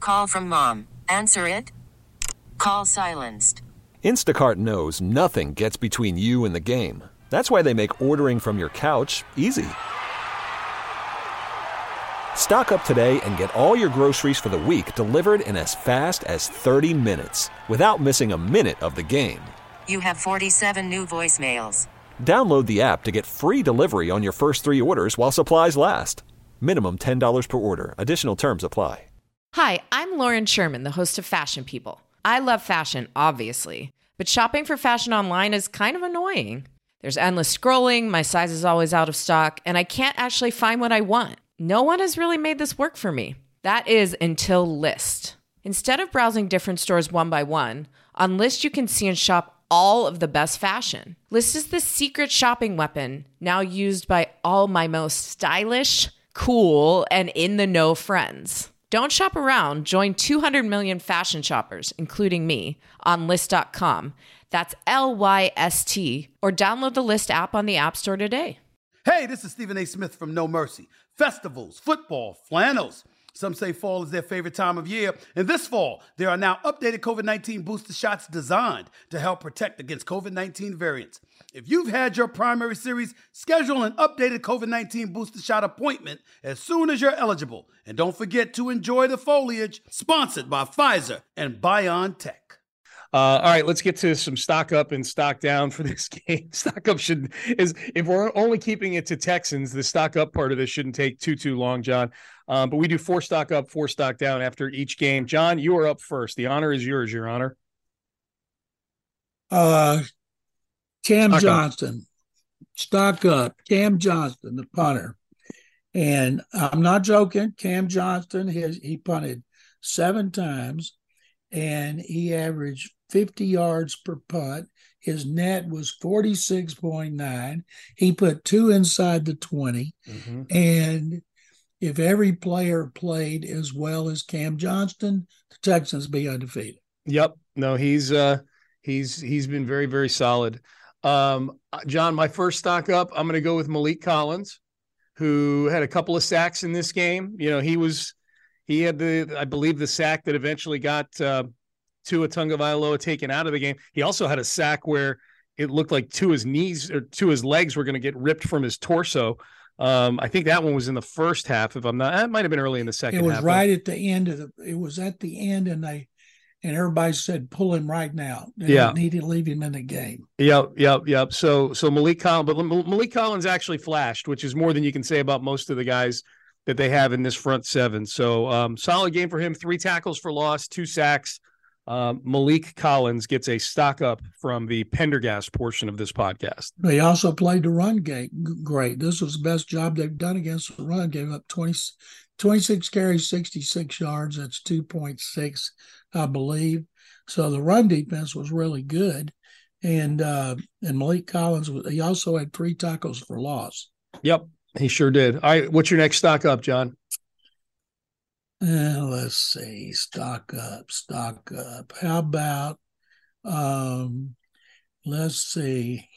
Call from mom. Answer it. Call silenced. Instacart knows nothing gets between you and the game. That's why they make ordering from your couch easy. Stock up today and get all your groceries for the week delivered in as fast as 30 minutes without missing a minute of the game. You have 47 new voicemails. Download the app to get free delivery on your first 3 orders while supplies last. Minimum $10 per order. Additional terms apply. Hi, I'm Lauren Sherman, the host of Fashion People. I love fashion, obviously, but shopping for fashion online is kind of annoying. There's endless scrolling, my size is always out of stock, and I can't actually find what I want. No one has really made this work for me. That is until Lyst. Instead of browsing different stores one by one, on Lyst you can see and shop all of the best fashion. Lyst is the secret shopping weapon now used by all my most stylish, cool, and in-the-know friends. Don't shop around. Join 200 million fashion shoppers, including me, on Lyst.com. That's Lyst, or download the Lyst app on the App Store today. Hey, this is Stephen A. Smith from No Mercy. Festivals, football, flannels. Some say fall is their favorite time of year. And this fall, there are now updated COVID-19 booster shots designed to help protect against COVID-19 variants. If you've had your primary series, schedule an updated COVID-19 booster shot appointment as soon as you're eligible. And don't forget to enjoy the foliage, sponsored by Pfizer and BioNTech. All right, let's get to some stock up and stock down for this game. Stock up if we're only keeping it to Texans, the stock up part of this shouldn't take too long, John. But we do 4 stock up, 4 stock down after each game. John, you are up first. The honor is yours, Your Honor. Cam Johnston, stock up. Cam Johnston, the punter. And I'm not joking. Cam Johnston, he punted 7 times, and he averaged 50 yards per punt. His net was 46.9. He put 2 inside the 20. Mm-hmm. And if every player played as well as Cam Johnston, the Texans be undefeated. Yep. No, he's been very, very solid. John, my first stock up, I'm going to go with Malik Collins, who had a couple of sacks in this game. You know, he had I believe the sack that eventually got Tua Tagovailoa taken out of the game. He also had a sack where it looked like Tua's legs were going to get ripped from his torso. I think that one was in the first half. If I'm not, it might have been early in the second half. It was right at the end it was at the end, and everybody said, pull him right now. They don't need to leave him in the game. Yep. So Malik Collins actually flashed, which is more than you can say about most of the guys that they have in this front 7. So solid game for him. 3 tackles for loss, 2 sacks. Malik Collins gets a stock up from the Pendergast portion of this podcast. They also played the run game great. This was the best job they've done against the run. Gave up 26 carries, 66 yards. That's 2.6, I believe. So the run defense was really good. And Malik Collins, he also had 3 tackles for loss. Yep, he sure did. All right, what's your next stock up, John? Let's see. Stock up. How about, let's see.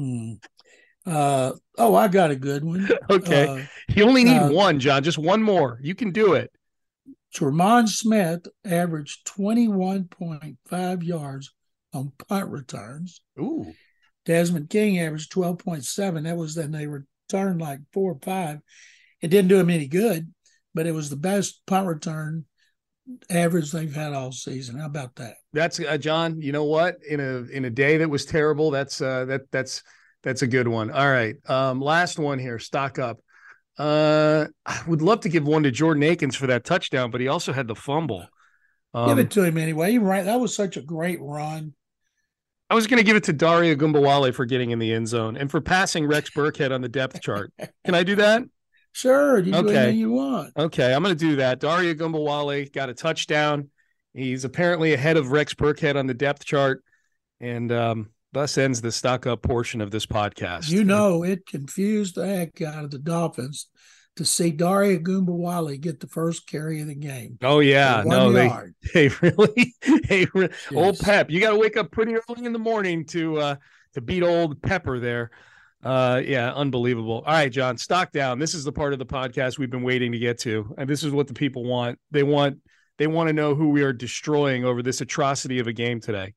I got a good one. Okay. You only need one, John. Just one more. You can do it. Tremont Smith averaged 21.5 yards on punt returns. Ooh. Desmond King averaged 12.7. That was then they returned like 4 or 5. It didn't do him any good, but it was the best punt return average they've had all season. How about that? That's John. You know what? In a day that was terrible, that's a good one. All right, last one here. Stock up. I would love to give one to Jordan Akins for that touchdown, but he also had the fumble. Give it to him anyway. Right, that was such a great run. I was going to give it to Daria Gumbawale for getting in the end zone and for passing Rex Burkhead on the depth chart. Can I do that? Sure, you do anything you want. Okay, I'm going to do that. Daria Gumbawale got a touchdown. He's apparently ahead of Rex Burkhead on the depth chart, and thus ends the stock up portion of this podcast. You know, it confused the heck out of the Dolphins to see Daria Gumbawale get the first carry of the game. Oh yeah, they really, yes. Old Pep. You got to wake up pretty early in the morning to beat old Pepper there. Yeah, unbelievable. All right, John, stock down. This is the part of the podcast we've been waiting to get to, and this is what the people want. They want They want to know who we are destroying over this atrocity of a game today.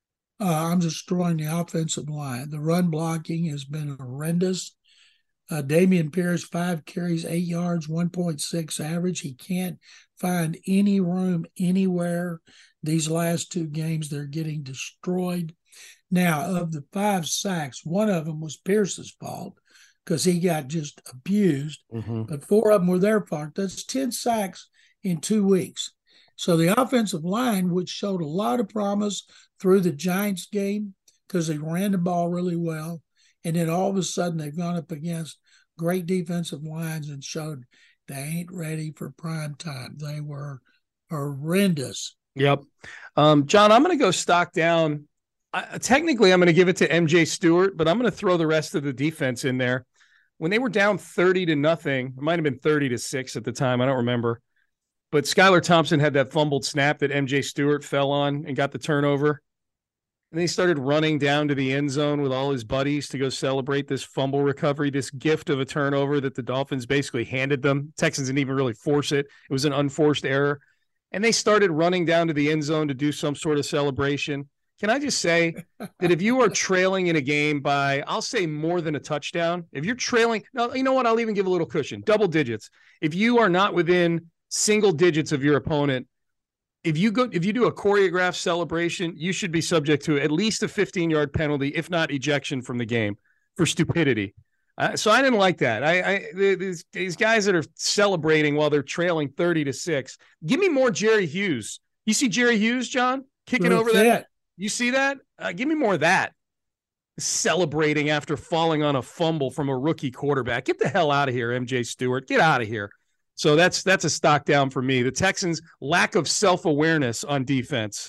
I'm destroying the offensive line. The run blocking has been horrendous. Damian Pierce, 5 carries, 8 yards, 1.6 average. He can't find any room anywhere. These last 2 games, they're getting destroyed. Now, of the 5 sacks, one of them was Pierce's fault because he got just abused. But 4 of them were their fault. That's 10 sacks in 2 weeks. So the offensive line, which showed a lot of promise through the Giants game because they ran the ball really well, and then all of a sudden they've gone up against great defensive lines and showed they ain't ready for prime time. They were horrendous. Yep. John, I'm going to go stock down. Technically, I'm going to give it to MJ Stewart, but I'm going to throw the rest of the defense in there. When they were down 30-0, it might have been 30-6 at the time. I don't remember. But Skylar Thompson had that fumbled snap that MJ Stewart fell on and got the turnover. And he started running down to the end zone with all his buddies to go celebrate this fumble recovery, this gift of a turnover that the Dolphins basically handed them. Texans didn't even really force it. It was an unforced error. And they started running down to the end zone to do some sort of celebration. Can I just say that if you are trailing in a game by, I'll say more than a touchdown, if you're trailing, no, you know what? I'll even give a little cushion, double digits. If you are not within single digits of your opponent, if you do a choreographed celebration, you should be subject to at least a 15-yard penalty, if not ejection from the game for stupidity. So I didn't like that. These guys that are celebrating while they're trailing 30-6. Give me more Jerry Hughes. You see Jerry Hughes, John, kicking over that? You see that? Give me more of that. Celebrating after falling on a fumble from a rookie quarterback. Get the hell out of here, MJ Stewart. Get out of here. So that's a stock down for me. The Texans' lack of self-awareness on defense.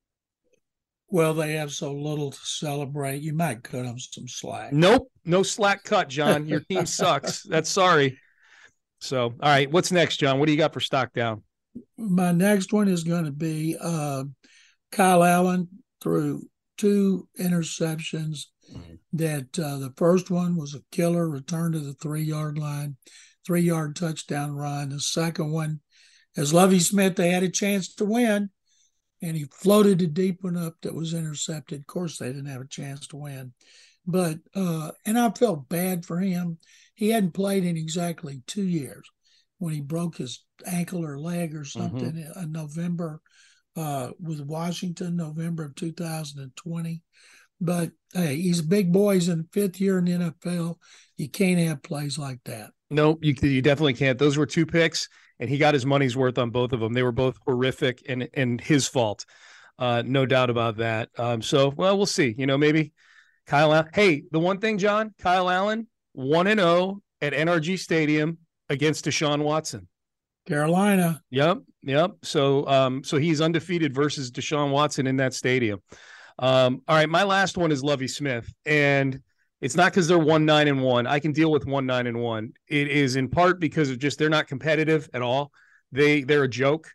Well, they have so little to celebrate. You might cut them some slack. Nope. No slack cut, John. Your team sucks. That's sorry. So, all right. What's next, John? What do you got for stock down? My next one is going to be Kyle Allen threw 2 interceptions. That the first one was a killer return to the 3-yard line. 3-yard touchdown run. The second one, as Lovie Smith, they had a chance to win, and he floated a deep one up that was intercepted. Of course, they didn't have a chance to win. But, and I felt bad for him. He hadn't played in exactly 2 years when he broke his ankle or leg or something in November with Washington, November of 2020. But, hey, he's a big boy. He's in 5th year in the NFL. You can't have plays like that. Nope, you definitely can't. Those were 2 picks, and he got his money's worth on both of them. They were both horrific and his fault. No doubt about that. So, well, we'll see. Maybe Kyle Allen. Hey, the one thing, John, Kyle Allen, 1-0 at NRG Stadium against Deshaun Watson. Carolina. Yep. So he's undefeated versus Deshaun Watson in that stadium. All right, my last one is Lovie Smith, and it's not because they're 1-9-1. I can deal with 1-9-1. It is in part because of just they're not competitive at all. They're a joke.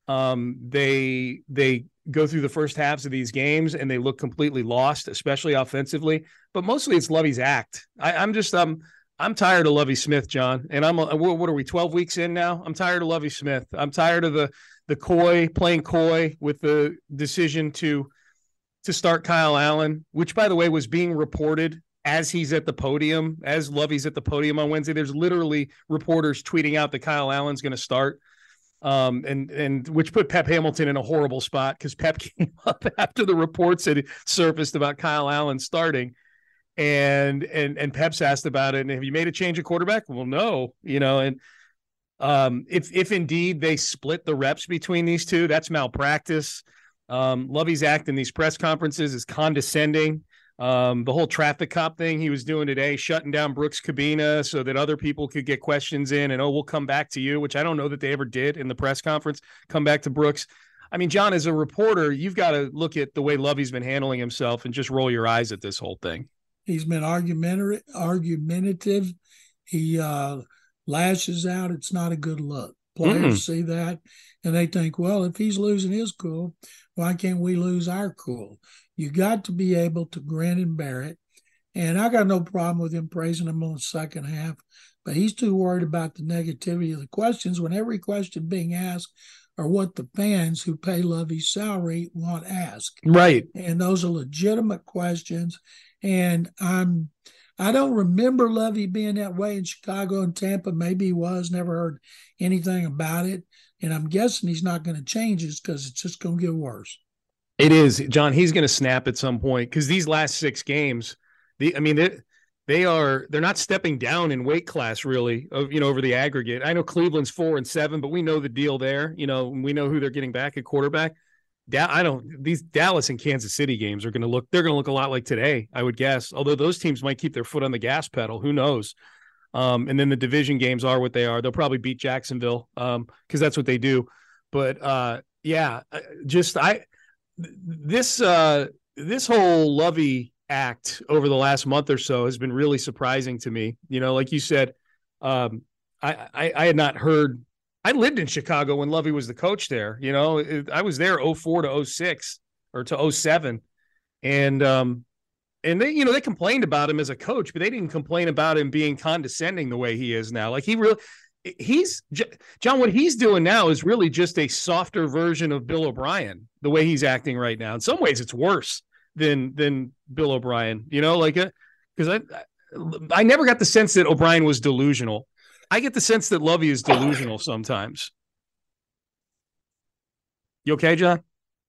They go through the first halves of these games and they look completely lost, especially offensively. But mostly it's Lovie's act. I'm tired of Lovie Smith, John. And what are we, 12 weeks in now? I'm tired of Lovie Smith. I'm tired of the playing coy with the decision to start Kyle Allen, which, by the way, was being reported as he's at the podium, as Lovie's at the podium on Wednesday. There's literally reporters tweeting out that Kyle Allen's going to start, and which put Pep Hamilton in a horrible spot because Pep came up after the reports had surfaced about Kyle Allen starting, and Pep's asked about it. And have you made a change of quarterback? Well, no, and if indeed they split the reps between these two, that's malpractice. Lovie's act in these press conferences is condescending. The whole traffic cop thing he was doing today, shutting down Brooks Cabina so that other people could get questions in and, we'll come back to you, which I don't know that they ever did in the press conference, come back to Brooks. I mean, John, as a reporter, you've got to look at the way Lovie's been handling himself and just roll your eyes at this whole thing. He's been argumentative. He lashes out. It's not a good look. Players see that, and they think, well, if he's losing his cool, why can't we lose our cool? You got to be able to grin and bear it. And I got no problem with him praising him on the second half, but he's too worried about the negativity of the questions when every question being asked are what the fans who pay Lovey's salary want asked. Right. And those are legitimate questions. And I don't remember Lovey being that way in Chicago and Tampa. Maybe he was, never heard anything about it. And I'm guessing he's not going to change it because it's just going to get worse. It is, John. He's going to snap at some point because these last 6 games, they're not stepping down in weight class really, over the aggregate. I know Cleveland's 4-7, but we know the deal there. We know who they're getting back at quarterback. These Dallas and Kansas City games they're going to look a lot like today, I would guess. Although those teams might keep their foot on the gas pedal, who knows? And then the division games are what they are. They'll probably beat Jacksonville because that's what they do. But this whole Lovey act over the last month or so has been really surprising to me. Like you said, I had not heard. I lived in Chicago when Lovey was the coach there. I was there 04 to 06 or to 07. And they complained about him as a coach, but they didn't complain about him being condescending the way he is now. Like John, what he's doing now is really just a softer version of Bill O'Brien, the way he's acting right now. In some ways it's worse than Bill O'Brien, because I never got the sense that O'Brien was delusional. I get the sense that Lovey is delusional sometimes. You okay, John?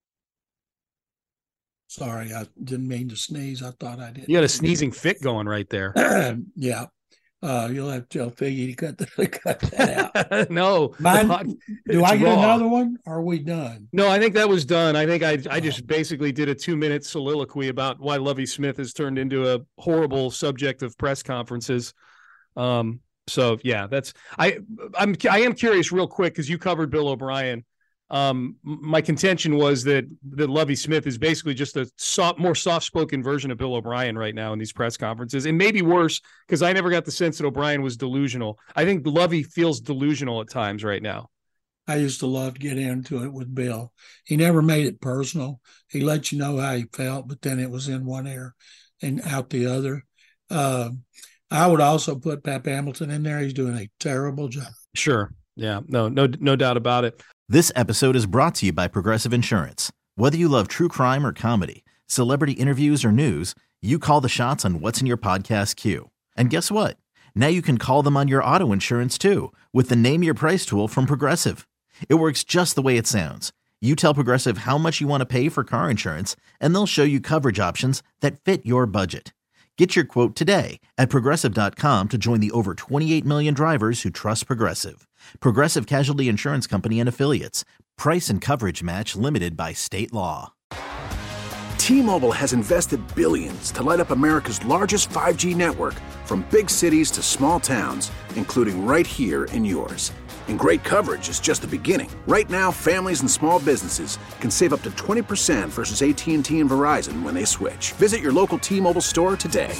Sorry, I didn't mean to sneeze. I thought I did. You had a sneezing fit going right there. Yeah. You'll have to tell Figgy to cut that out. No. Do I get another one? Or are we done? No, I think that was done. I think I just basically did a 2-minute soliloquy about why Lovie Smith has turned into a horrible subject of press conferences. So yeah, I am curious real quick because you covered Bill O'Brien. My contention was that Lovie Smith is basically just a more soft-spoken version of Bill O'Brien right now in these press conferences, and maybe worse because I never got the sense that O'Brien was delusional. I think Lovie feels delusional at times right now. I used to love to get into it with Bill. He never made it personal. He let you know how he felt, but then it was in one ear and out the other. I would also put Pep Hamilton in there. He's doing a terrible job. Sure. Yeah. No doubt about it. This episode is brought to you by Progressive Insurance. Whether you love true crime or comedy, celebrity interviews or news, you call the shots on what's in your podcast queue. And guess what? Now you can call them on your auto insurance too with the Name Your Price tool from Progressive. It works just the way it sounds. You tell Progressive how much you want to pay for car insurance, and they'll show you coverage options that fit your budget. Get your quote today at Progressive.com to join the over 28 million drivers who trust Progressive. Progressive Casualty Insurance Company and Affiliates. Price and coverage match limited by state law. T-Mobile has invested billions to light up America's largest 5G network, from big cities to small towns, including right here in yours. And great coverage is just the beginning. Right now, families and small businesses can save up to 20% versus AT&T and Verizon when they switch. Visit your local T-Mobile store today.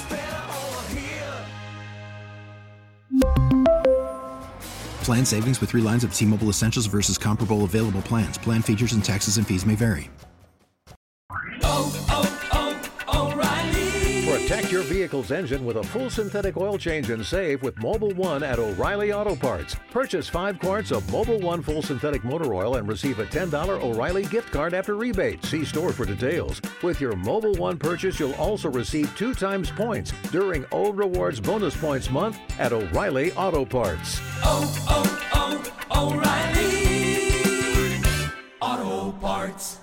Plan savings with 3 lines of T-Mobile Essentials versus comparable available plans. Plan features and taxes and fees may vary. Protect your vehicle's engine with a full synthetic oil change and save with Mobil 1 at O'Reilly Auto Parts. Purchase 5 quarts of Mobil 1 full synthetic motor oil and receive a $10 O'Reilly gift card after rebate. See store for details. With your Mobil 1 purchase, you'll also receive 2 times points during O Rewards Bonus Points Month at O'Reilly Auto Parts. O'Reilly Auto Parts.